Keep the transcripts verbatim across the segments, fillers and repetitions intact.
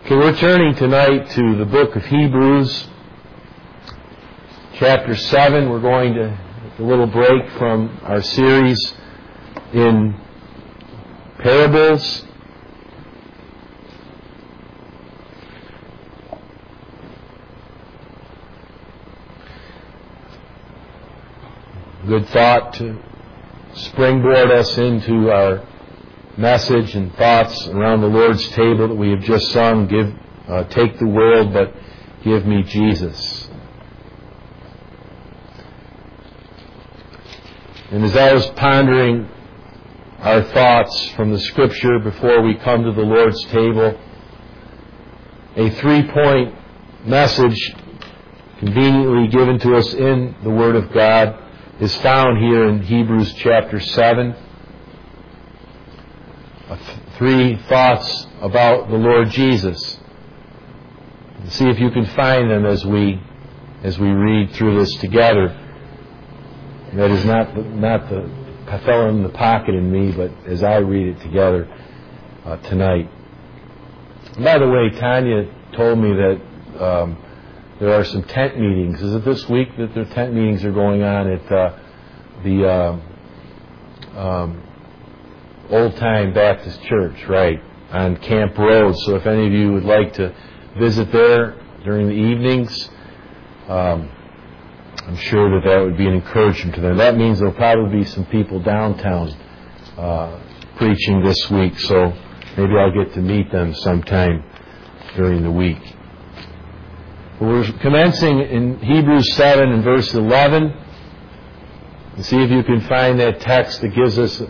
Okay, we're turning tonight to the book of Hebrews, chapter seven. We're going to take a little break from our series in parables. Good thought to springboard us into our message and thoughts around the Lord's table that we have just sung. Give, uh, take the world, but give me Jesus. And as I was pondering our thoughts from the Scripture before we come to the Lord's table, a three-point message conveniently given to us in the Word of God is found here in Hebrews chapter seven. Three thoughts about the Lord Jesus. See if you can find them as we as we read through this together. That is not the, not the fellow in the pocket in me, but as I read it together uh, tonight. And by the way, Tanya told me that um, there are some tent meetings. Is it this week that the tent meetings are going on at uh, the uh, um, Old Time Baptist Church, right, on Camp Road. So if any of you would like to visit there during the evenings, um, I'm sure that that would be an encouragement to them. That means there'll probably be some people downtown uh, preaching this week, so maybe I'll get to meet them sometime during the week. We're commencing in Hebrews seven and verse eleven. And see if you can find that text that gives us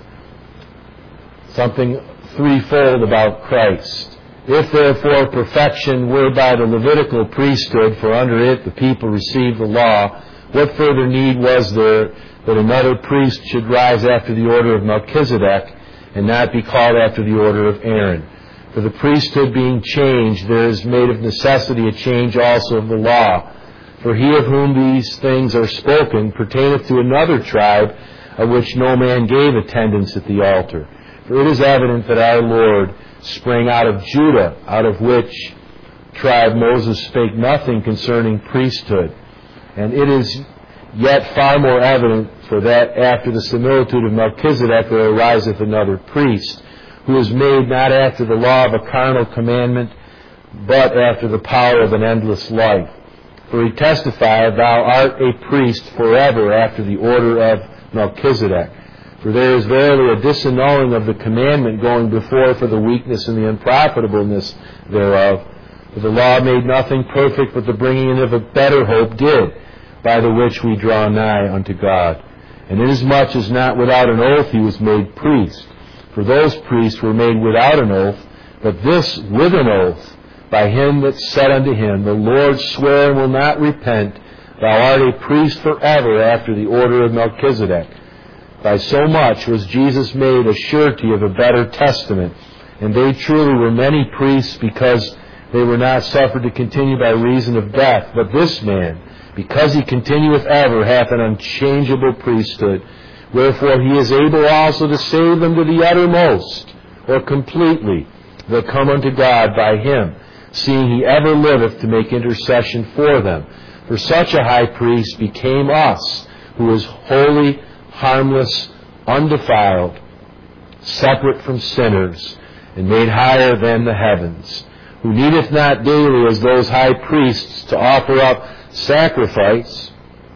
something threefold about Christ. If therefore perfection were by the Levitical priesthood, for under it the people received the law, what further need was there that another priest should rise after the order of Melchizedek, and not be called after the order of Aaron? For the priesthood being changed, there is made of necessity a change also of the law. For he of whom these things are spoken pertaineth to another tribe, of which no man gave attendance at the altar. For it is evident that our Lord sprang out of Judah, out of which tribe Moses spake nothing concerning priesthood. And it is yet far more evident, for that after the similitude of Melchizedek there ariseth another priest, who is made not after the law of a carnal commandment, but after the power of an endless life. For he testifieth, Thou art a priest forever after the order of Melchizedek. For there is verily a disannulling of the commandment going before for the weakness and the unprofitableness thereof. For the law made nothing perfect, but the bringing in of a better hope did, by the which we draw nigh unto God. And inasmuch as not without an oath he was made priest, for those priests were made without an oath, but this with an oath, by him that said unto him, The Lord sware and will not repent, Thou art a priest forever after the order of Melchizedek. By so much was Jesus made a surety of a better testament, and they truly were many priests, because they were not suffered to continue by reason of death. But this man, because he continueth ever, hath an unchangeable priesthood, wherefore he is able also to save them to the uttermost, or completely, that come unto God by him, seeing he ever liveth to make intercession for them. For such a high priest became us, who is holy, harmless, undefiled, separate from sinners, and made higher than the heavens, who needeth not daily as those high priests to offer up sacrifice,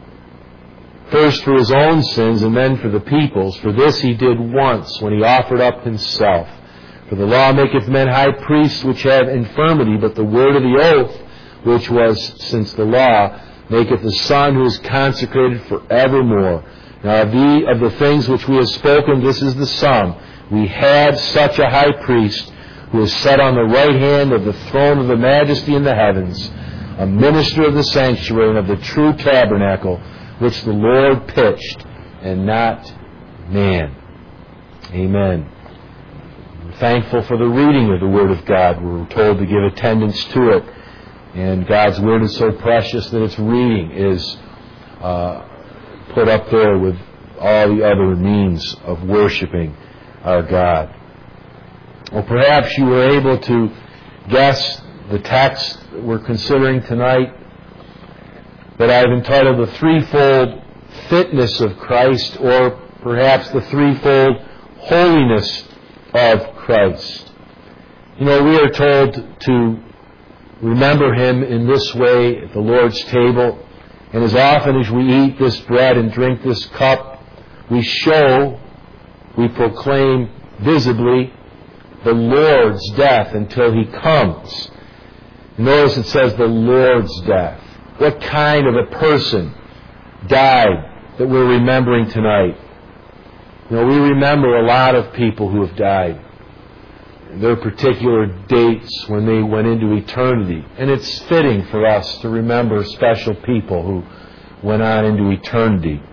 first for his own sins and then for the people's. For this he did once, when he offered up himself. For the law maketh men high priests which have infirmity, but the word of the oath, which was since the law, maketh the Son who is consecrated for evermore. Now of the, of the things which we have spoken, this is the sum. We had such a high priest, who is set on the right hand of the throne of the majesty in the heavens, a minister of the sanctuary and of the true tabernacle, which the Lord pitched, and not man. Amen. We're thankful for the reading of the Word of God. We're told to give attendance to it. And God's Word is so precious that its reading is uh, put up there with all the other means of worshiping our God. Or perhaps you were able to guess the text that we're considering tonight that I've entitled The Threefold Fitness of Christ, or perhaps the Threefold Holiness of Christ. You know, we are told to remember Him in this way at the Lord's table, and as often as we eat this bread and drink this cup, we show, we proclaim visibly the Lord's death until He comes. Notice it says the Lord's death. What kind of a person died that we're remembering tonight? You know, we remember a lot of people who have died. Their particular dates when they went into eternity. And it's fitting for us to remember special people who went on into eternity.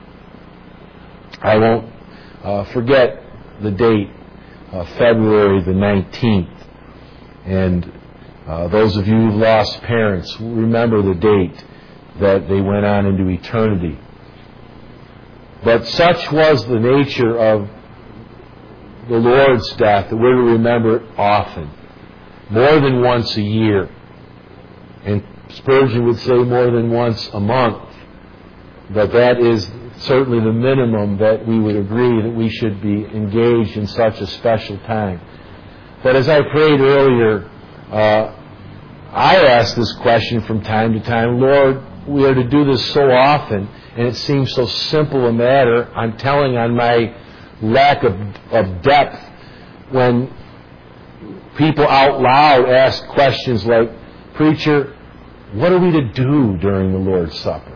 I won't uh, forget the date, uh, February the nineteenth. And uh, those of you who've lost parents, remember the date that they went on into eternity. But such was the nature of the Lord's death that we're to remember it often, more than once a year. And Spurgeon would say more than once a month. But that is certainly the minimum that we would agree that we should be engaged in such a special time. But as I prayed earlier, uh, I ask this question from time to time, Lord, we are to do this so often, and it seems so simple a matter. I'm telling on my lack of, of depth when people out loud ask questions like, Preacher, what are we to do during the Lord's Supper?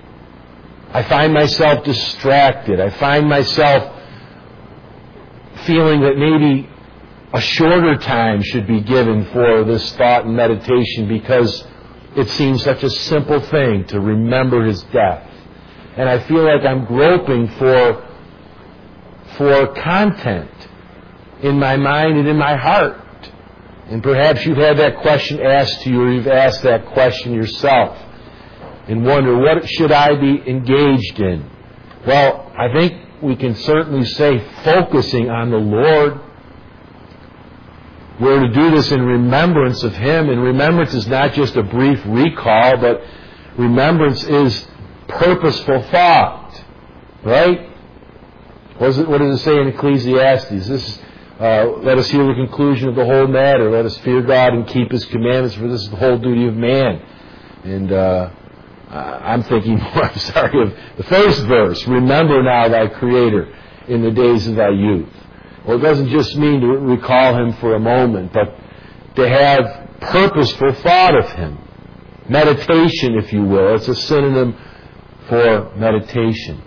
I find myself distracted. I find myself feeling that maybe a shorter time should be given for this thought and meditation because it seems such a simple thing to remember His death. And I feel like I'm groping for for content in my mind and in my heart. And perhaps you've had that question asked to you, or you've asked that question yourself and wonder, what should I be engaged in? Well, I think we can certainly say focusing on the Lord. We're to do this in remembrance of Him, and remembrance is not just a brief recall, but remembrance is purposeful thought. Right? What does it, what does it say in Ecclesiastes? This is, uh, let us hear the conclusion of the whole matter. Let us fear God and keep His commandments, for this is the whole duty of man. And uh, I'm thinking more, I'm sorry, of the first verse. Remember now thy Creator in the days of thy youth. Well, it doesn't just mean to recall Him for a moment, but to have purposeful thought of Him. Meditation, if you will. It's a synonym for meditation.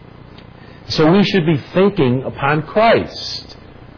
So we should be thinking upon Christ.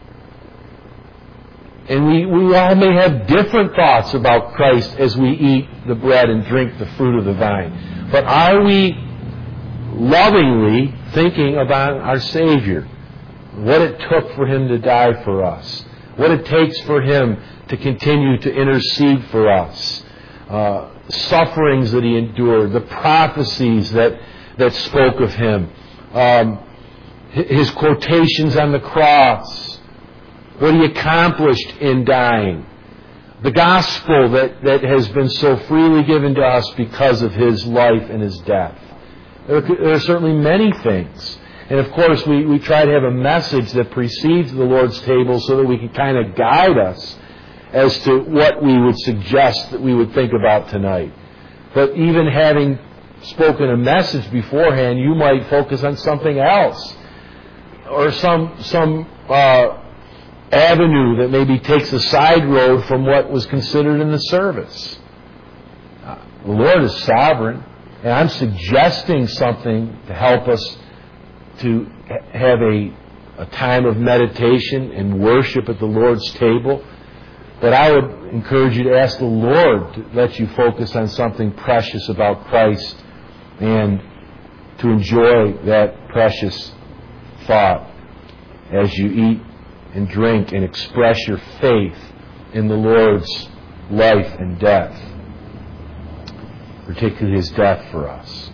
And we, we all may have different thoughts about Christ as we eat the bread and drink the fruit of the vine. But are we lovingly thinking about our Savior? What it took for Him to die for us. What it takes for Him to continue to intercede for us. Uh, sufferings that He endured. The prophecies that, that spoke of Him. Um, His quotations on the cross. What He accomplished in dying. The gospel that, that has been so freely given to us because of His life and His death. There, there are certainly many things. And of course, we, we try to have a message that precedes the Lord's table so that we can kind of guide us as to what we would suggest that we would think about tonight. But even having spoken a message beforehand, you might focus on something else. Or some some uh, avenue that maybe takes a side road from what was considered in the service. Uh, the Lord is sovereign, and I'm suggesting something to help us to have a, a time of meditation and worship at the Lord's table. But I would encourage you to ask the Lord to let you focus on something precious about Christ and to enjoy that precious thought as you eat and drink and express your faith in the Lord's life and death, particularly His death for us.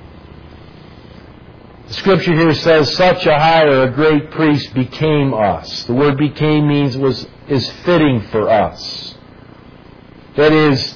The scripture here says, such a high or a great priest became us. The word became means was is fitting for us. That is,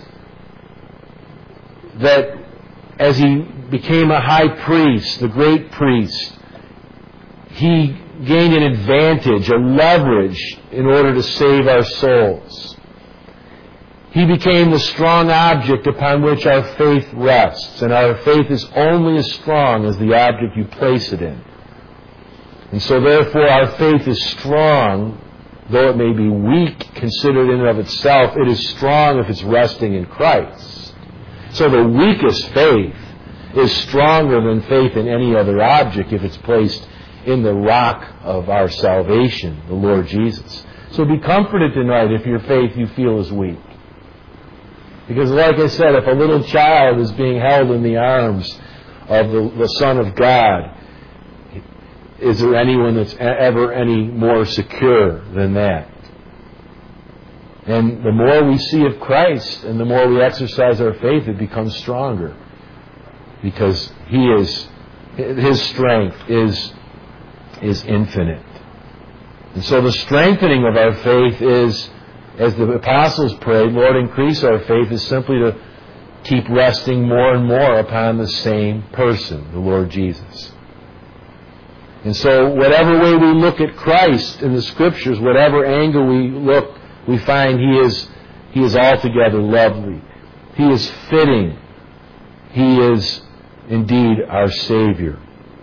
that as he became a high priest, the great priest, he gained an advantage, a leverage, in order to save our souls. He became the strong object upon which our faith rests, and our faith is only as strong as the object you place it in. And so therefore our faith is strong, though it may be weak considered in and of itself. It is strong if it's resting in Christ. So the weakest faith is stronger than faith in any other object if it's placed in the rock of our salvation, the Lord Jesus. So be comforted tonight if your faith you feel is weak. Because like I said, if a little child is being held in the arms of the, the Son of God, is there anyone that's ever any more secure than that? And the more we see of Christ and the more we exercise our faith, it becomes stronger. Because He is, His strength is, is infinite. And so the strengthening of our faith is, as the apostles prayed, Lord, increase our faith, is simply to keep resting more and more upon the same person, the Lord Jesus. And so whatever way we look at Christ in the Scriptures, whatever angle we look, we find He is, He is altogether lovely. He is fitting. He is indeed our Savior.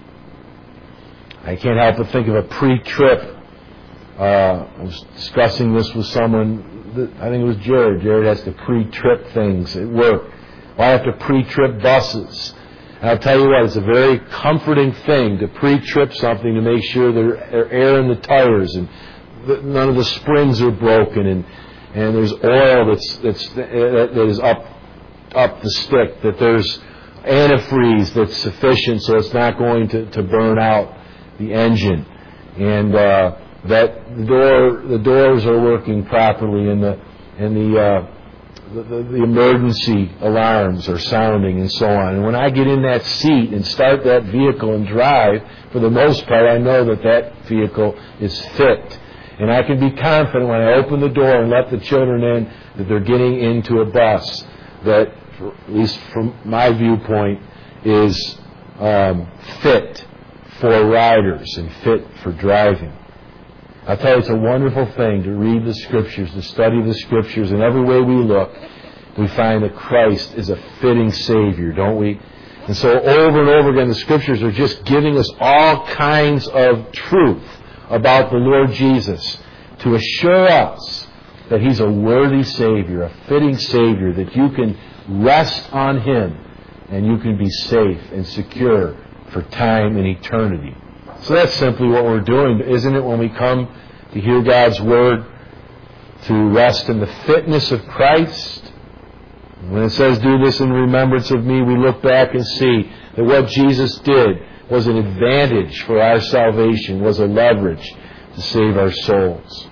I can't help but think of a pre-trip. Uh, I was discussing this with someone, that, I think it was Jared. Jared has to pre-trip things at work. Well, I have to pre-trip buses. And I'll tell you what, it's a very comforting thing to pre-trip something to make sure there's air in the tires and none of the springs are broken and, and there's oil that's, that's, that is up, up the stick, that there's antifreeze that's sufficient so it's not going to, to burn out the engine, and uh, that the door the doors are working properly and the and the, uh, the, the the emergency alarms are sounding and so on. And when I get in that seat and start that vehicle and drive, for the most part I know that that vehicle is fit. And I can be confident when I open the door and let the children in that they're getting into a bus that, for, at least from my viewpoint, is um, fit for riders and fit for driving. I'll tell you, it's a wonderful thing to read the Scriptures, to study the Scriptures, and every way we look, we find that Christ is a fitting Savior, don't we? And so over and over again, the Scriptures are just giving us all kinds of truth about the Lord Jesus to assure us that He's a worthy Savior, a fitting Savior, that you can rest on Him and you can be safe and secure for time and eternity. So that's simply what we're doing, isn't it, when we come to hear God's Word, to rest in the fitness of Christ? When it says, do this in remembrance of me, we look back and see that what Jesus did was an advantage for our salvation, was a leverage to save our souls.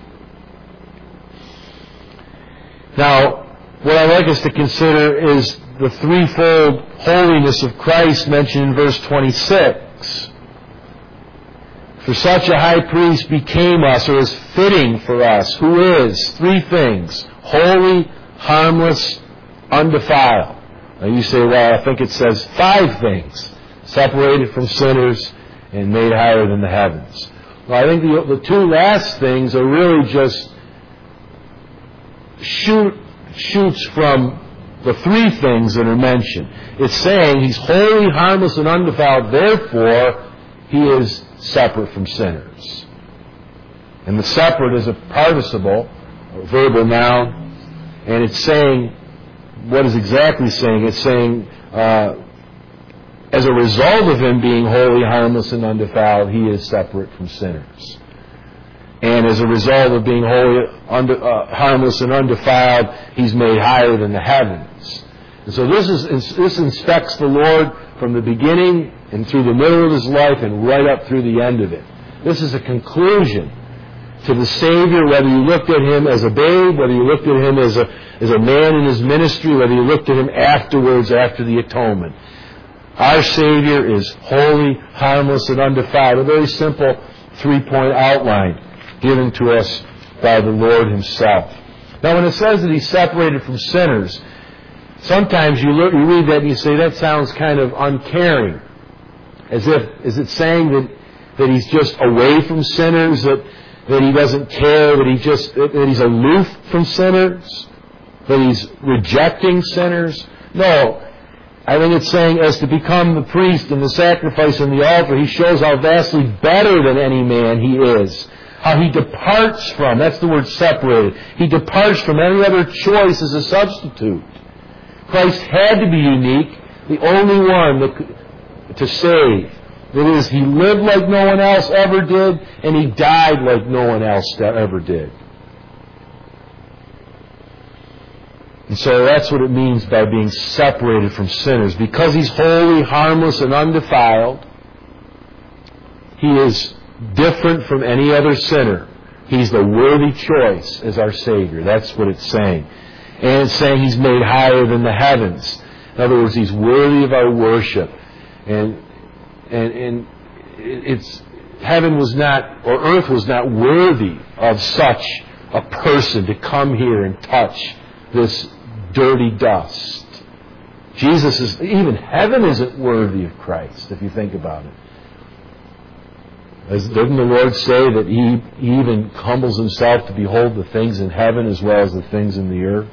Now, what I'd like us to consider is the threefold holiness of Christ mentioned in verse twenty-six. For such a high priest became us, or is fitting for us, who is three things: holy, harmless, undefiled. Now you say, well, I think it says five things: separated from sinners and made higher than the heavens. Well, I think the, the two last things are really just shoot, shoots from the three things that are mentioned. It's saying He's holy, harmless, and undefiled, therefore He is separate from sinners. And the separate is a participle, a verbal noun, and it's saying, what is exactly saying? It's saying, uh, as a result of Him being holy, harmless, and undefiled, He is separate from sinners. And as a result of being holy, unde- uh, harmless, and undefiled, He's made higher than the heavens. And so this is this inspects the Lord from the beginning and through the middle of His life and right up through the end of it. This is a conclusion to the Savior, whether you looked at Him as a babe, whether you looked at Him as a, as a man in His ministry, whether you looked at Him afterwards, after the atonement. Our Savior is holy, harmless, and undefiled. A very simple three-point outline given to us by the Lord Himself. Now, when it says that He's separated from sinners, sometimes you, look, you read that and you say, that sounds kind of uncaring. As if, is it saying that, that He's just away from sinners, that, that He doesn't care, that, he just, that He's aloof from sinners, that He's rejecting sinners? No. I think it's saying, as to become the priest and the sacrifice and the altar, He shows how vastly better than any man He is. How He departs from, that's the word separated, He departs from any other choice as a substitute. Christ had to be unique, the only one that could, to save. That is, He lived like no one else ever did, and He died like no one else ever did. And so that's what it means by being separated from sinners. Because He's holy, harmless, and undefiled, He is different from any other sinner. He's the worthy choice as our Savior. That's what it's saying. And it's saying He's made higher than the heavens. In other words, He's worthy of our worship. And and and it's heaven was not, or earth was not worthy of such a person to come here and touch this dirty dust. Jesus is, even heaven isn't worthy of Christ, if you think about it. As, doesn't the Lord say that he, he even humbles Himself to behold the things in heaven as well as the things in the earth?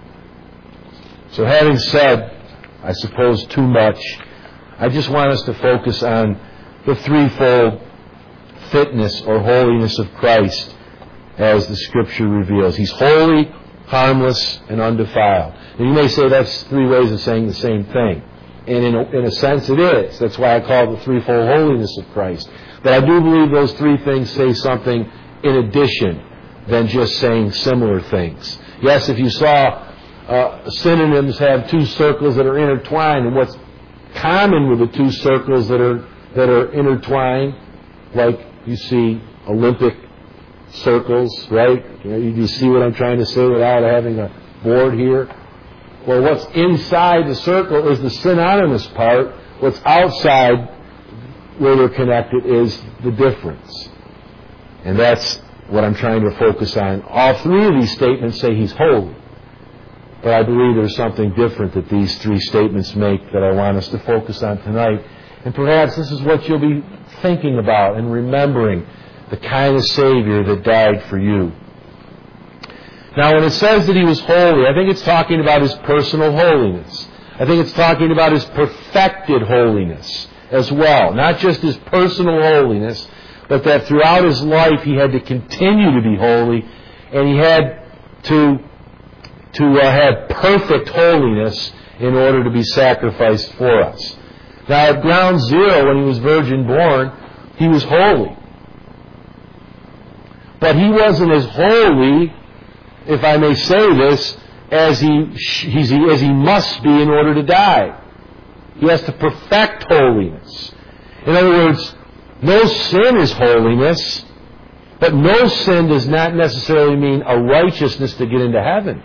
So having said, I suppose, too much, I just want us to focus on the threefold fitness or holiness of Christ as the Scripture reveals. He's holy, harmless, and undefiled. And you may say that's three ways of saying the same thing. And in a, in a sense it is. That's why I call it the threefold holiness of Christ. But I do believe those three things say something in addition than just saying similar things. Yes, if you saw uh, synonyms have two circles that are intertwined, and what's common with the two circles that are that are intertwined, like you see Olympic circles, right? You know, you see what I'm trying to say without having a board here? Well, what's inside the circle is the synonymous part. What's outside, where they're connected, is the difference. And that's what I'm trying to focus on. All three of these statements say He's holy. But I believe there's something different that these three statements make that I want us to focus on tonight. And perhaps this is what you'll be thinking about and remembering, the kind of Savior that died for you. Now, when it says that He was holy, I think it's talking about His personal holiness. I think it's talking about His perfected holiness as well. Not just His personal holiness, but that throughout His life He had to continue to be holy, and He had to, to uh, have perfect holiness in order to be sacrificed for us. Now, at ground zero, when He was virgin born, He was holy. But He wasn't as holy, if I may say this, as he, he's, as he must be in order to die. He has to perfect holiness. In other words, no sin is holiness, but no sin does not necessarily mean a righteousness to get into heaven.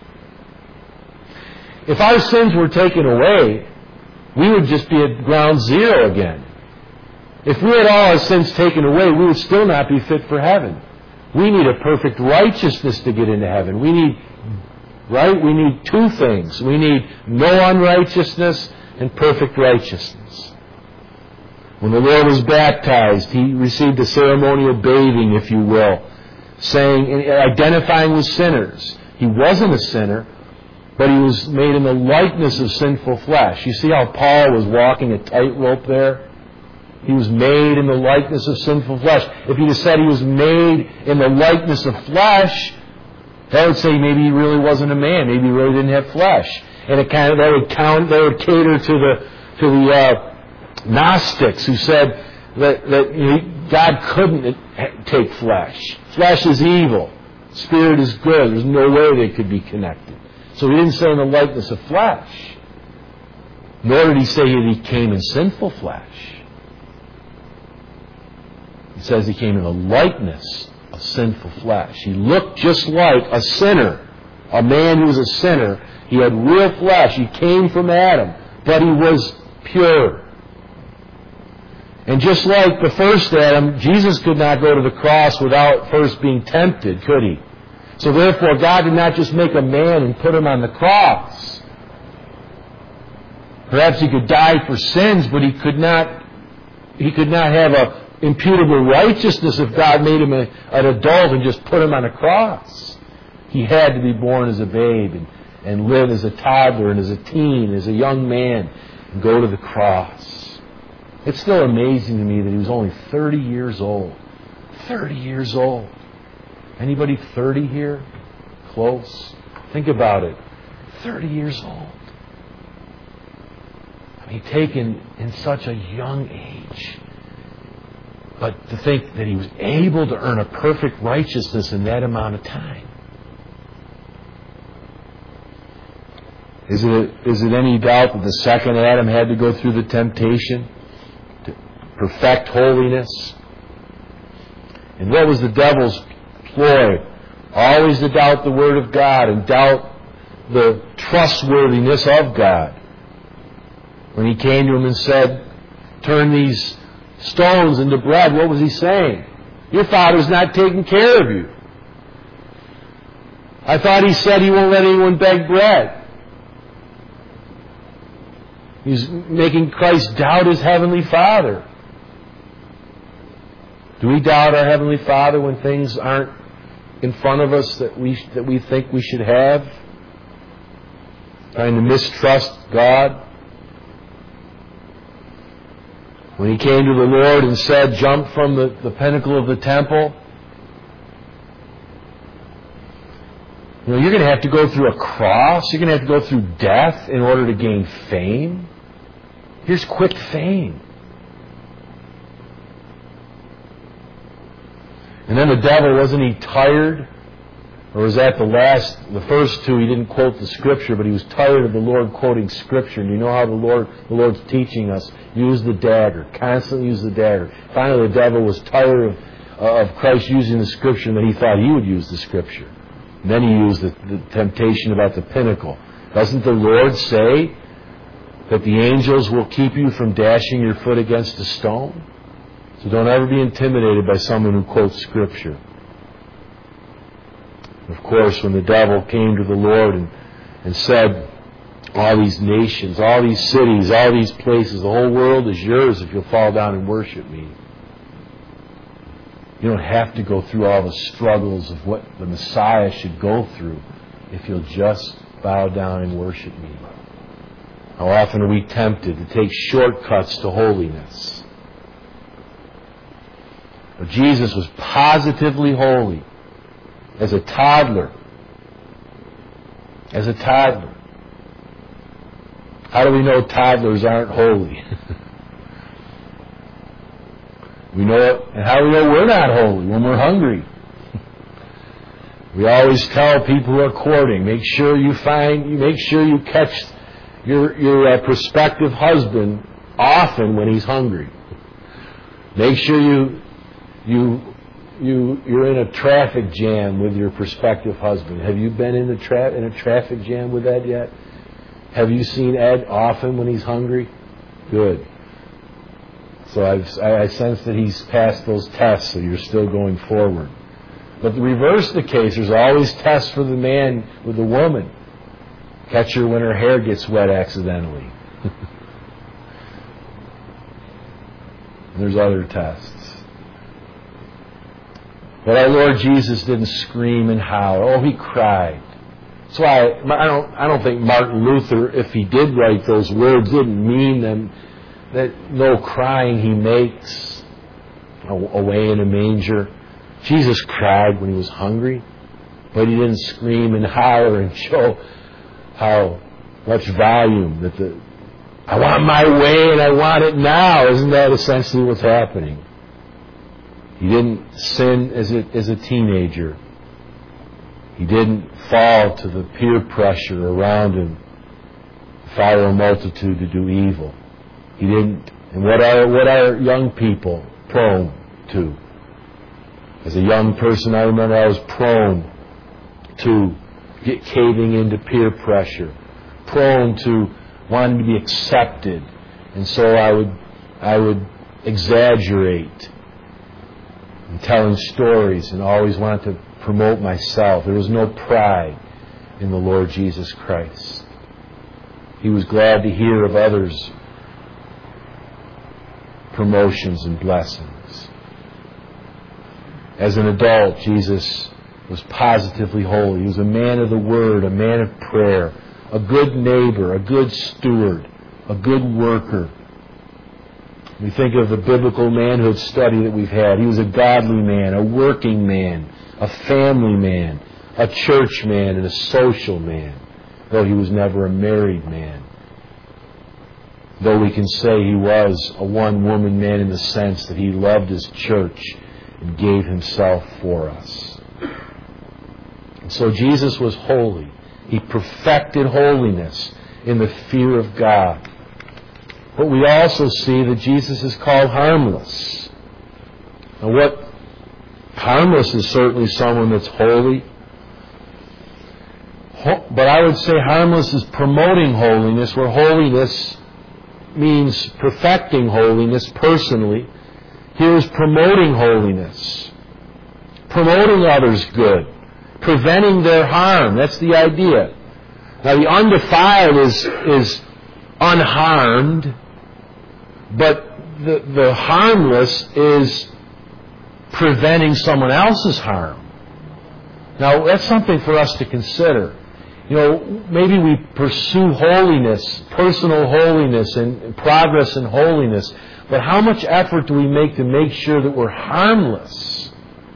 If our sins were taken away, we would just be at ground zero again. If we had all our sins taken away, we would still not be fit for heaven. We need a perfect righteousness to get into heaven. We need, right? We need two things. We need no unrighteousness and perfect righteousness. When the Lord was baptized, He received a ceremonial bathing, if you will, saying, identifying with sinners. He wasn't a sinner, but He was made in the likeness of sinful flesh. You see how Paul was walking a tightrope there? He was made in the likeness of sinful flesh. If he'd have said He was made in the likeness of flesh, that would say maybe He really wasn't a man. Maybe He really didn't have flesh. And it kind of that would count. That would cater to the to the uh, Gnostics who said that that you know, God couldn't take flesh. Flesh is evil. Spirit is good. There's no way they could be connected. So He didn't say in the likeness of flesh. Nor did He say that He came in sinful flesh. It says He came in the likeness of sinful flesh. He looked just like a sinner, a man who was a sinner. He had real flesh. He came from Adam, but He was pure. And just like the first Adam, Jesus could not go to the cross without first being tempted, could He? So therefore, God did not just make a man and put him on the cross. Perhaps he could die for sins, but he could not, he could not have a imputable righteousness if God made him a, an adult and just put him on a cross. He had to be born as a babe and, and live as a toddler and as a teen, as a young man, and go to the cross. It's still amazing to me that he was only thirty years old. thirty years old. Anybody thirty here? Close? Think about it. thirty years old. I mean, taken in such a young age. But to think that he was able to earn a perfect righteousness in that amount of time. Is it, is it any doubt that the second Adam had to go through the temptation to perfect holiness? And what was the devil's ploy? Always to doubt the Word of God and doubt the trustworthiness of God. When he came to him and said, turn these stones into bread, what was he saying? Your father's not taking care of you. I thought he said he won't let anyone beg bread. He's making Christ doubt his Heavenly Father. Do we doubt our Heavenly Father when things aren't in front of us that we that we think we should have? Trying to mistrust God? When he came to the Lord and said, jump from the, the pinnacle of the temple, you know, you're going to have to go through a cross. You're going to have to go through death in order to gain fame. Here's quick fame. And then the devil, wasn't he tired? Or was that the last, the first two, he didn't quote the Scripture, but he was tired of the Lord quoting Scripture. And you know how the Lord, the Lord's teaching us, use the dagger, constantly use the dagger. Finally, the devil was tired of, uh, of Christ using the Scripture, and then he thought he would use the Scripture. And then he used the, the temptation about the pinnacle. Doesn't the Lord say that the angels will keep you from dashing your foot against a stone? So don't ever be intimidated by someone who quotes Scripture. Of course, when the devil came to the Lord and, and said, all these nations, all these cities, all these places, the whole world is yours if you'll fall down and worship me. You don't have to go through all the struggles of what the Messiah should go through if you'll just bow down and worship me. How often are we tempted to take shortcuts to holiness? But Jesus was positively holy. As a toddler. As a toddler. How do we know toddlers aren't holy? We know it, and how do we know we're not holy? When we're hungry. We always tell people who are courting, make sure you find, you make sure you catch your your uh, prospective husband often when he's hungry. Make sure you you. You, you're in a traffic jam with your prospective husband. Have you been in, the tra- in a traffic jam with Ed yet? Have you seen Ed often when he's hungry? Good. So I've, I, I sense that he's passed those tests, so you're still going forward. But the reverse of the case, there's always tests for the man with the woman. Catch her when her hair gets wet accidentally. And there's other tests. But our Lord Jesus didn't scream and howl. Oh, he cried. That's why I, I don't. I don't think Martin Luther, if he did write those words, didn't mean them. That no crying he makes away in a manger. Jesus cried when he was hungry, but he didn't scream and holler and show how much volume that the. I want my way and I want it now. Isn't that essentially what's happening? He didn't sin as a, as a teenager. He didn't fall to the peer pressure around him, follow a multitude to do evil. He didn't. And what are what are young people prone to? As a young person, I remember I was prone to get caving into peer pressure, prone to wanting to be accepted, and so I would I would exaggerate. And telling stories and always want to promote myself. There was no pride in the Lord Jesus Christ. He was glad to hear of others' promotions and blessings. As an adult, Jesus was positively holy. He was a man of the Word, a man of prayer, a good neighbor, a good steward, a good worker. We think of the biblical manhood study that we've had. He was a godly man, a working man, a family man, a church man, and a social man, though he was never a married man. Though we can say he was a one-woman man in the sense that he loved his church and gave himself for us. And so Jesus was holy. He perfected holiness in the fear of God. But we also see that Jesus is called harmless. Now what harmless is certainly someone that's holy. But I would say harmless is promoting holiness, where holiness means perfecting holiness personally. Here is promoting holiness. Promoting others' good. Preventing their harm. That's the idea. Now the undefiled is, is unharmed, but the, the harmless is preventing someone else's harm. Now that's something for us to consider. You know, maybe we pursue holiness, personal holiness and progress in holiness, but how much effort do we make to make sure that we're harmless?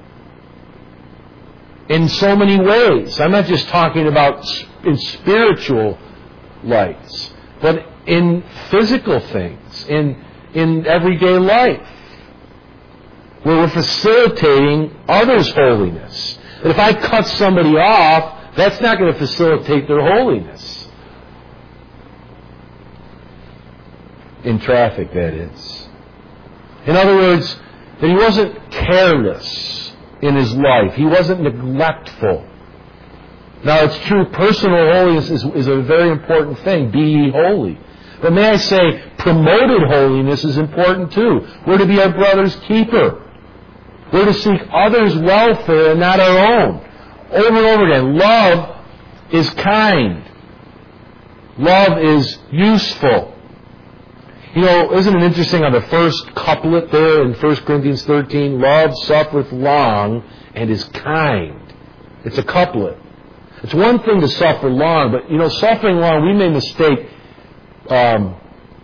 In so many ways. I'm not just talking about in spiritual lights, but in physical things, in, in everyday life, where we're facilitating others' holiness. That if I cut somebody off, that's not going to facilitate their holiness. In traffic, that is. In other words, that he wasn't careless in his life. He wasn't neglectful. Now, it's true, personal holiness is, is a very important thing. Be ye holy. But may I say, promoted holiness is important too. We're to be our brother's keeper. We're to seek others' welfare and not our own. Over and over again, love is kind. Love is useful. You know, isn't it interesting on the first couplet there in First Corinthians thirteen, love suffereth long and is kind. It's a couplet. It's one thing to suffer long, but, you know, suffering long, we may mistake um,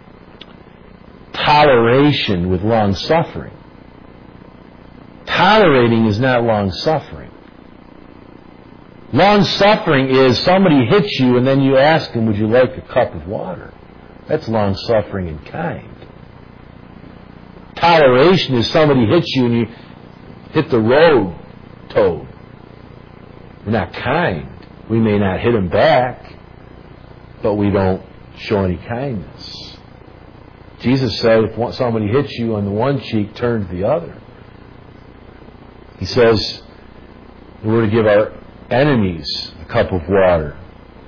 toleration with long suffering. Tolerating is not long suffering. Long suffering is somebody hits you and then you ask them, would you like a cup of water? That's long suffering and kind. Toleration is somebody hits you and you hit the road toad. We're not kind. We may not hit them back, but we don't show any kindness. Jesus said, if somebody hits you on the one cheek, turn to the other. He says, we're to give our enemies a cup of water.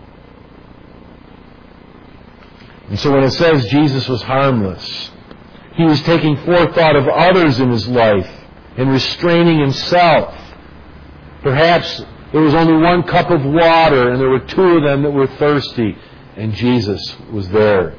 And so when it says Jesus was harmless, he was taking forethought of others in his life and restraining himself. Perhaps there was only one cup of water and there were two of them that were thirsty, and Jesus was there,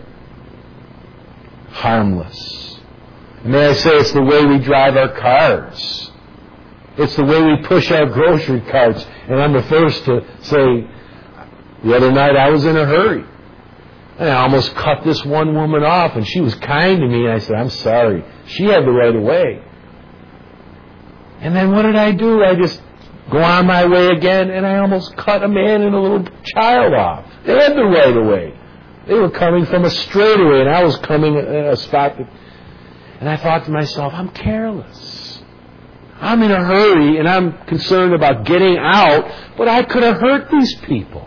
harmless. And may I say, it's the way we drive our cars. It's the way we push our grocery carts. And I'm the first to say, the other night I was in a hurry. And I almost cut this one woman off, and she was kind to me, and I said, I'm sorry. She had the right of way. And then what did I do? I just go on my way again, and I almost cut a man and a little child off. They had the right of way. They were coming from a straightaway, and I was coming in a spot that, and I thought to myself, I'm careless. I'm in a hurry, and I'm concerned about getting out, but I could have hurt these people.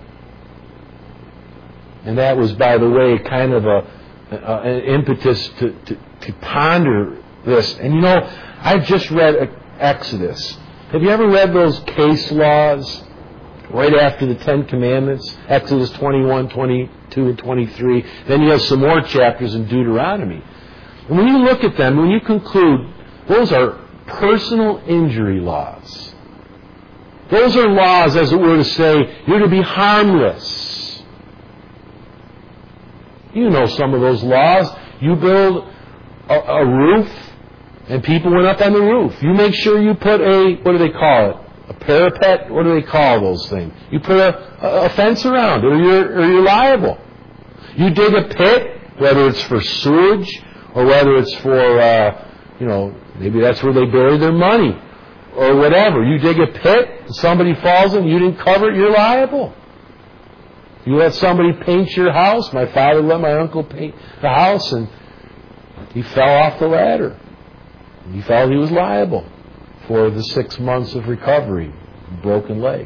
And that was, by the way, kind of a, a an impetus to, to, to ponder this. And you know, I've just read Exodus. Have you ever read those case laws right after the Ten Commandments? Exodus twenty-one, twenty-two, and twenty-three. Then you have some more chapters in Deuteronomy. And when you look at them, when you conclude, those are personal injury laws. Those are laws, as it were to say, you're to be harmless. You know some of those laws. You build a, a roof, and people went up on the roof. You make sure you put a, what do they call it? A parapet? What do they call those things? You put a, a fence around it, or you're, or you're liable. You dig a pit, whether it's for sewage, or whether it's for, uh, you know, maybe that's where they bury their money, or whatever. You dig a pit, somebody falls in, you didn't cover it, you're liable. You let somebody paint your house. My father let my uncle paint the house, and he fell off the ladder. He felt he was liable for the six months of recovery, broken leg.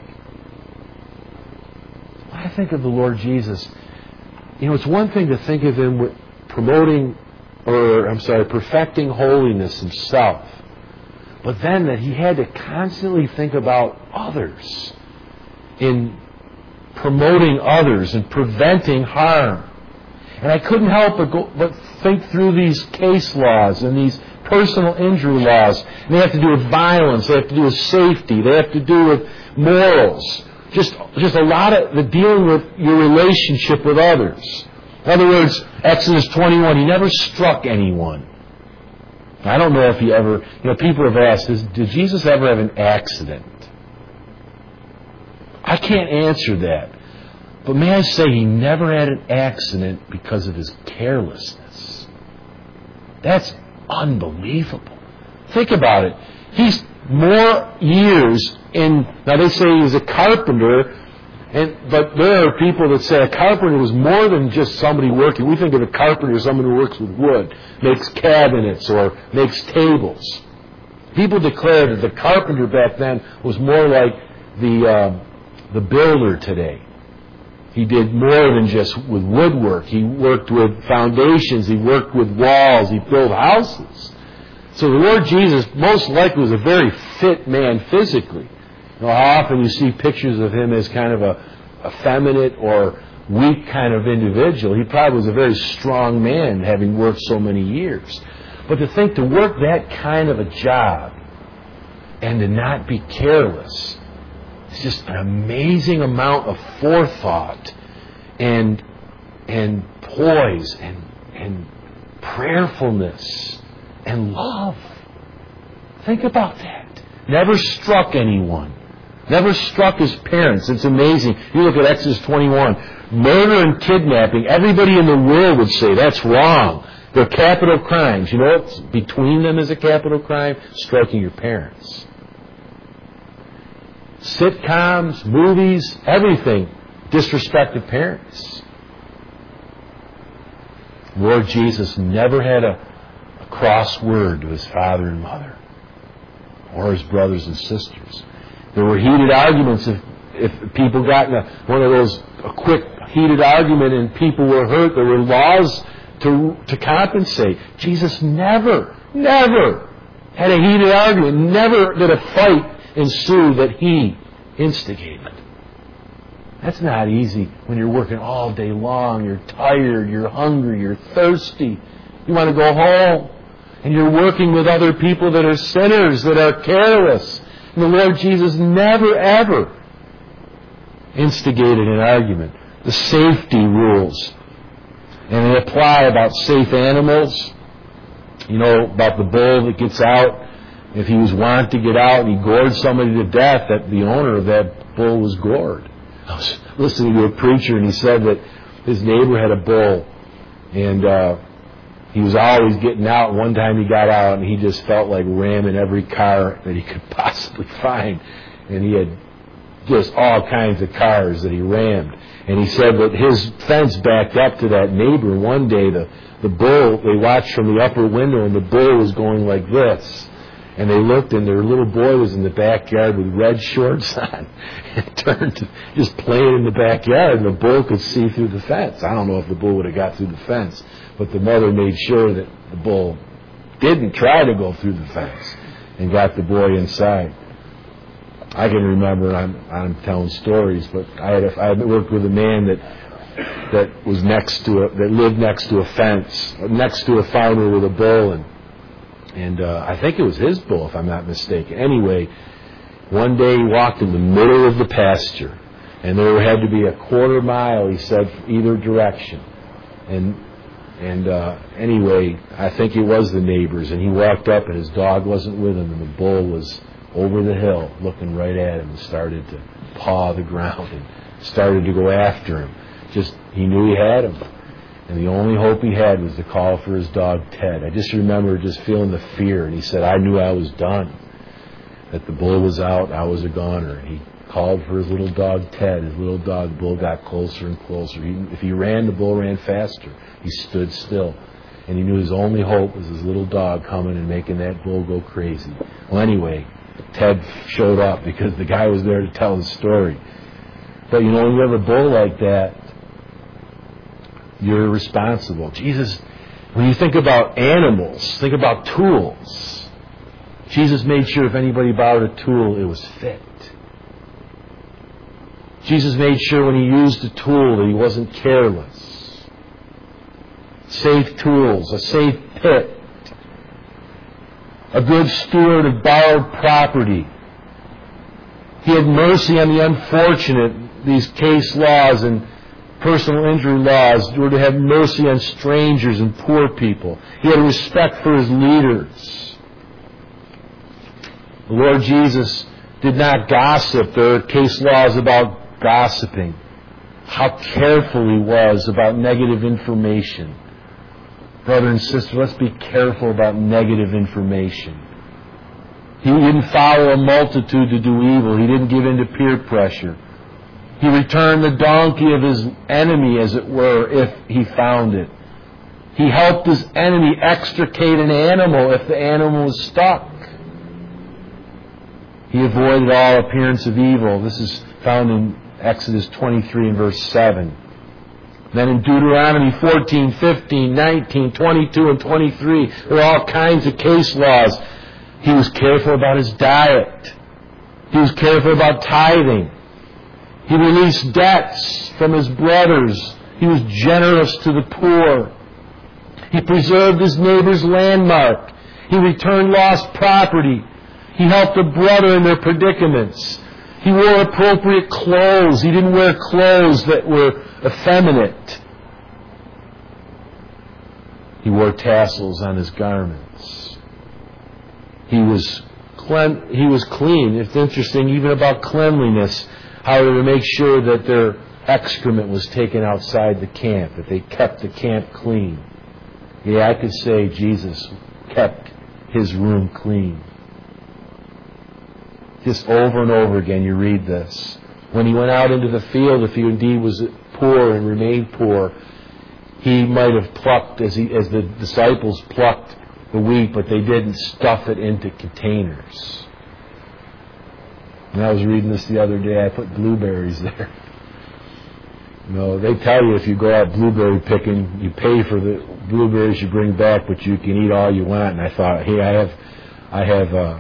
When I think of the Lord Jesus, you know, it's one thing to think of Him with promoting, or I'm sorry, perfecting holiness Himself, but then that He had to constantly think about others in promoting others and preventing harm. And I couldn't help but, go, but think through these case laws and these personal injury laws. And they have to do with violence. They have to do with safety. They have to do with morals. Just, just a lot of the dealing with your relationship with others. In other words, Exodus twenty-one, He never struck anyone. I don't know if He ever, you know, people have asked, did Jesus ever have an accident? I can't answer that. But may I say, He never had an accident because of His carelessness. That's unbelievable. Think about it. He's more years in, now they say he's a carpenter, and but there are people that say a carpenter was more than just somebody working. We think of a carpenter as someone who works with wood, makes cabinets or makes tables. People declare that the carpenter back then was more like the uh, the builder today. He did more than just with woodwork. He worked with foundations. He worked with walls. He built houses. So the Lord Jesus most likely was a very fit man physically. You know, how often you see pictures of Him as kind of a effeminate or weak kind of individual. He probably was a very strong man, having worked so many years. But to think to work that kind of a job and to not be careless, it's just an amazing amount of forethought and and poise and and prayerfulness and love. Think about that. Never struck anyone. Never struck his parents. It's amazing. You look at Exodus twenty-one. Murder and kidnapping. Everybody in the world would say that's wrong. They're capital crimes. You know what's between them is a capital crime? Striking your parents. Sitcoms, movies, everything. Disrespect of parents. Lord Jesus never had a, a cross word to His father and mother or His brothers and sisters. There were heated arguments if, if people got in a, one of those, a quick heated argument and people were hurt. There were laws to, to compensate. Jesus never, never had a heated argument. Never did a fight ensue that He instigated. That's not easy when you're working all day long. You're tired, you're hungry, you're thirsty. You want to go home. And you're working with other people that are sinners, that are careless. And the Lord Jesus never, ever instigated an argument. The safety rules. And they apply about safe animals. You know, about the bull that gets out. If he was wanted to get out and he gored somebody to death, that the owner of that bull was gored. I was listening to a preacher and he said that his neighbor had a bull and uh, he was always getting out. One time he got out and he just felt like ramming every car that he could possibly find. And he had just all kinds of cars that he rammed. And he said that his fence backed up to that neighbor. And one day the, the bull, they watched from the upper window and the bull was going like this. And they looked, and their little boy was in the backyard with red shorts on and turned to just playing in the backyard, and the bull could see through the fence. I don't know if the bull would have got through the fence, but the mother made sure that the bull didn't try to go through the fence and got the boy inside. I can remember, I'm, I'm telling stories, but I had, a, I had worked with a man that that was next to a, that lived next to a fence, next to a farmer with a bull, and And uh, I think it was his bull, if I'm not mistaken. Anyway, One day he walked in the middle of the pasture, and there had to be a quarter mile, he said, either direction. And and uh, anyway, I think it was the neighbors, and he walked up, and his dog wasn't with him, and the bull was over the hill looking right at him and started to paw the ground and started to go after him. Just, he knew he had him. And the only hope he had was to call for his dog, Ted. I just remember just feeling the fear, and he said, I knew I was done. That the bull was out, I was a goner. And he called for his little dog, Ted. His little dog, Bull, got closer and closer. He, if he ran, the bull ran faster. He stood still. And he knew his only hope was his little dog coming and making that bull go crazy. Well, anyway, Ted showed up because the guy was there to tell the story. But, you know, when you have a bull like that, you're responsible. Jesus, when you think about animals, think about tools. Jesus made sure if anybody borrowed a tool, it was fit. Jesus made sure when he used a tool that he wasn't careless. Safe tools, a safe pit, a good steward of borrowed property. He had mercy on the unfortunate. These case laws and personal injury laws were to have mercy on strangers and poor people. He had respect for his leaders. The Lord Jesus did not gossip. There are case laws about gossiping. How careful he was about negative information. Brother and sister, let's be careful about negative information. He didn't follow a multitude to do evil. He didn't give in to peer pressure. He returned the donkey of his enemy, as it were, if he found it. He helped his enemy extricate an animal if the animal was stuck. He avoided all appearance of evil. This is found in Exodus twenty-three and verse seven. Then in Deuteronomy fourteen, fifteen, nineteen, twenty-two, and twenty-three, there are all kinds of case laws. He was careful about his diet. He was careful about tithing. He released debts from his brothers. He was generous to the poor. He preserved his neighbor's landmark. He returned lost property. He helped a brother in their predicaments. He wore appropriate clothes. He didn't wear clothes that were effeminate. He wore tassels on his garments. He was clean. He was clean. It's interesting, even about cleanliness, how to make sure that their excrement was taken outside the camp, that they kept the camp clean. Yeah, I could say Jesus kept his room clean. Just over and over again you read this. When he went out into the field, if he indeed was poor and remained poor, he might have plucked, as, he, as the disciples plucked the wheat, but they didn't stuff it into containers. And I was reading this the other day, I put blueberries there. No, they tell you if you go out blueberry picking, you pay for the blueberries you bring back, but you can eat all you want. And I thought, hey, I have, I have, uh,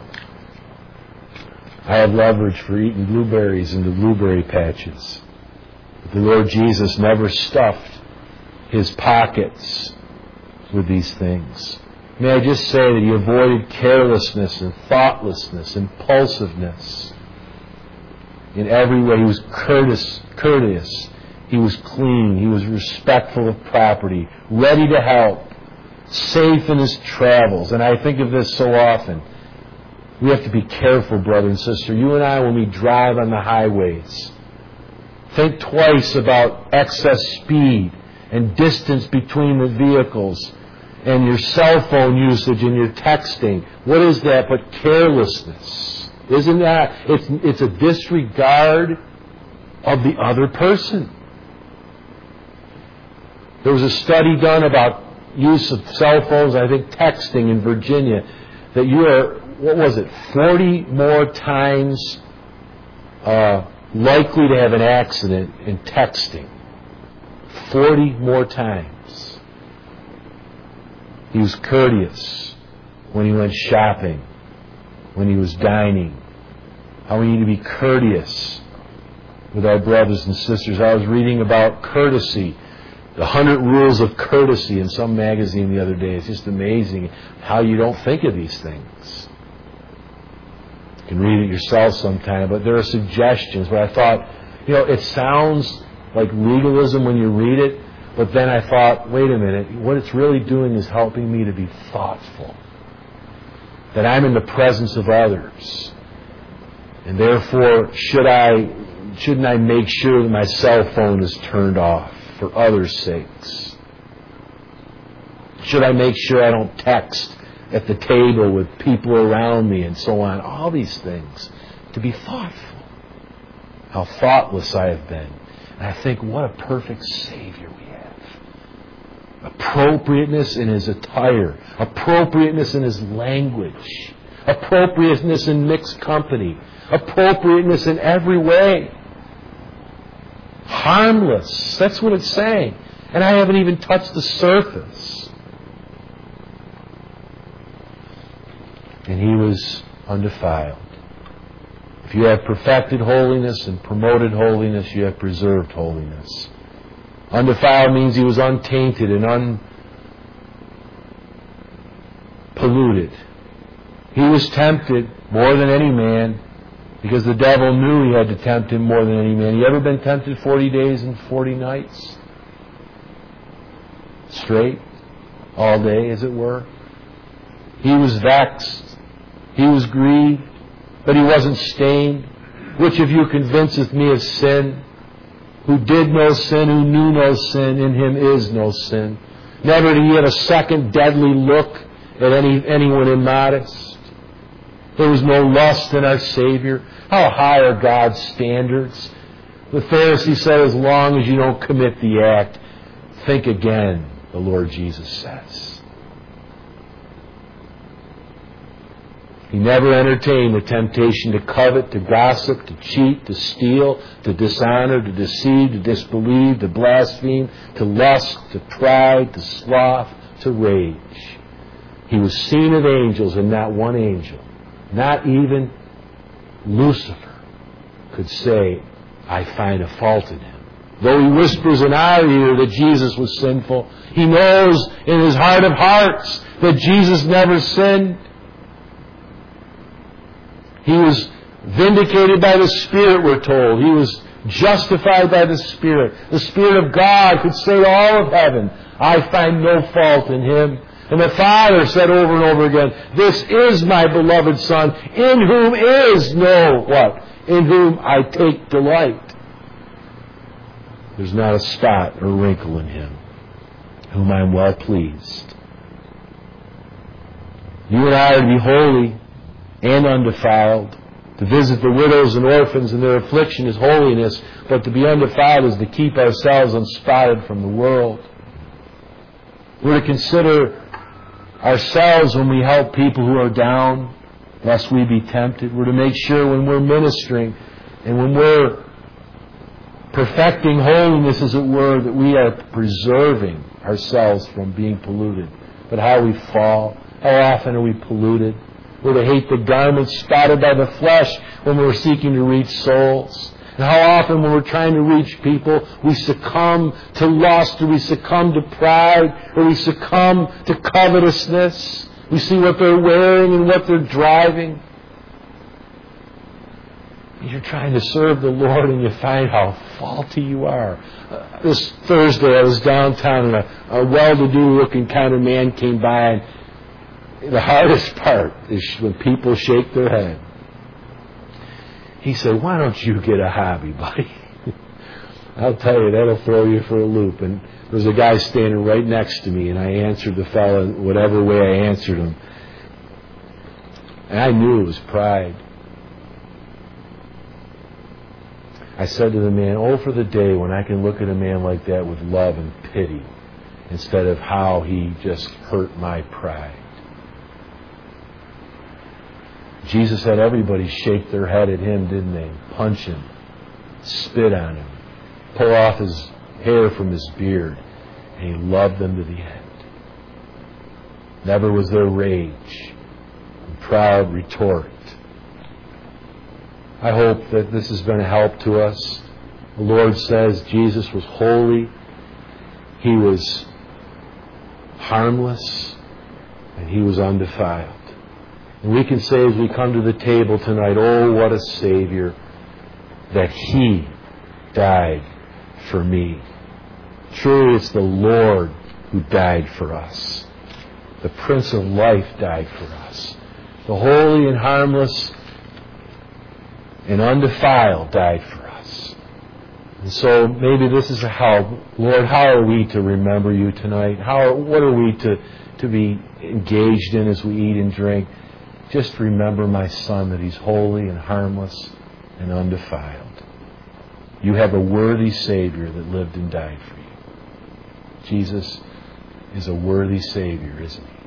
I have leverage for eating blueberries in the blueberry patches. But the Lord Jesus never stuffed his pockets with these things. May I just say that he avoided carelessness and thoughtlessness, impulsiveness. In every way, he was courteous, courteous. He was clean. He was respectful of property, ready to help, safe in his travels. And I think of this so often. We have to be careful, brother and sister. You and I, when we drive on the highways, think twice about excess speed and distance between the vehicles and your cell phone usage and your texting. What is that but carelessness? Isn't that? It's, it's a disregard of the other person. There was a study done about use of cell phones, I think texting in Virginia, that you are, what was it, forty more times uh, likely to have an accident in texting. forty more times. He was courteous when he went shopping, when he was dining. How we need to be courteous with our brothers and sisters. I was reading about courtesy, the hundred rules of courtesy in some magazine the other day. It's just amazing how you don't think of these things. You can read it yourself sometime, but there are suggestions where I thought, you know, it sounds like legalism when you read it, but then I thought, wait a minute, what it's really doing is helping me to be thoughtful. That I'm in the presence of others. And therefore, should I, shouldn't I make sure that my cell phone is turned off for others' sakes? Should I make sure I don't text at the table with people around me and so on? All these things. To be thoughtful. How thoughtless I have been. And I think, what a perfect Savior we have. Appropriateness in His attire. Appropriateness in His language. Appropriateness in mixed company. Appropriateness in every way. Harmless. That's what it's saying. And I haven't even touched the surface. And He was undefiled. If you have perfected holiness and promoted holiness, you have preserved holiness. Undefiled means He was untainted and unpolluted. He was tempted more than any man because the devil knew he had to tempt Him more than any man. You ever been tempted forty days and forty nights? Straight? All day, as it were? He was vexed. He was grieved, but He wasn't stained. Which of you convinceth me of sin? Who did no sin, who knew no sin, in Him is no sin. Never did He have a second deadly look at any anyone immodest. There was no lust in our Savior. How high are God's standards? The Pharisee said, as long as you don't commit the act, think again, the Lord Jesus says. He never entertained the temptation to covet, to gossip, to cheat, to steal, to dishonor, to deceive, to disbelieve, to blaspheme, to lust, to pride, to sloth, to rage. He was seen of angels, and not one angel, not even Lucifer, could say, I find a fault in Him. Though He whispers in our ear that Jesus was sinful, He knows in His heart of hearts that Jesus never sinned. He was vindicated by the Spirit, we're told. He was justified by the Spirit. The Spirit of God could say to all of heaven, I find no fault in Him. And the Father said over and over again, this is my beloved Son, in whom is no what? In whom I take delight. There's not a spot or wrinkle in Him, whom I am well pleased. You and I are to be holy and undefiled. To visit the widows and orphans in their affliction is holiness, but to be undefiled is to keep ourselves unspotted from the world. We're to consider ourselves when we help people who are down, lest we be tempted. We're to make sure when we're ministering and when we're perfecting holiness, as it were, that we are preserving ourselves from being polluted. But how we fall, how often are we polluted? We're to hate the garments spotted by the flesh when we're seeking to reach souls. And how often when we're trying to reach people, we succumb to lust, or we succumb to pride, or we succumb to covetousness. We see what they're wearing and what they're driving. You're trying to serve the Lord and you find how faulty you are. Uh, this Thursday I was downtown and a, a well-to-do looking kind of man came by, and the hardest part is when people shake their head. He said, why don't you get a hobby, buddy? I'll tell you, that'll throw you for a loop. And there was a guy standing right next to me, and I answered the fellow whatever way I answered him. And I knew it was pride. I said to the man, oh, for the day when I can look at a man like that with love and pity instead of how he just hurt my pride. Jesus had everybody shake their head at Him, didn't they? Punch Him, spit on Him, pull off His hair from His beard, and He loved them to the end. Never was there rage and proud retort. I hope that this has been a help to us. The Lord says Jesus was holy, He was harmless, and He was undefiled. And we can say as we come to the table tonight, oh, what a Savior, that He died for me. Truly, it's the Lord who died for us. The Prince of Life died for us. The holy and harmless and undefiled died for us. And so maybe this is a help. Lord, how are we to remember You tonight? How? What are we to, to be engaged in as we eat and drink? Just remember my Son, that He's holy and harmless and undefiled. You have a worthy Savior that lived and died for you. Jesus is a worthy Savior, isn't He?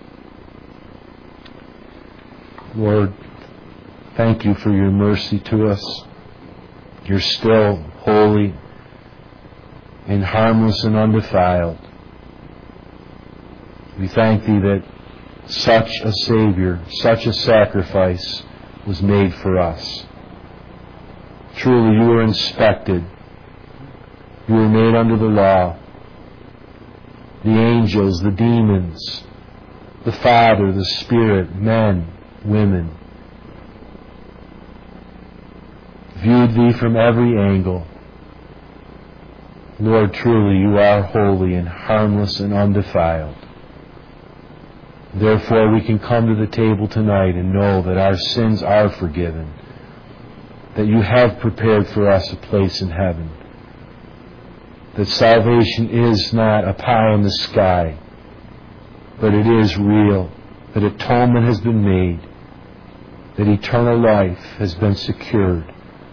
Lord, thank You for Your mercy to us. You're still holy and harmless and undefiled. We thank Thee that such a Savior, such a sacrifice was made for us. Truly, You were inspected. You were made under the law. The angels, the demons, the Father, the Spirit, men, women, viewed Thee from every angle. Lord, truly You are holy and harmless and undefiled. Therefore, we can come to the table tonight and know that our sins are forgiven, that You have prepared for us a place in heaven, that salvation is not a pie in the sky, but it is real, that atonement has been made, that eternal life has been secured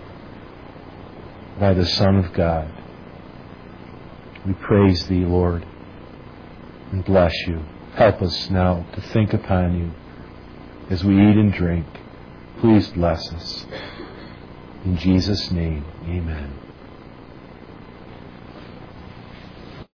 by the Son of God. We praise Thee, Lord, and bless You. Help us now to think upon You as we eat and drink. Please bless us. In Jesus' name, amen.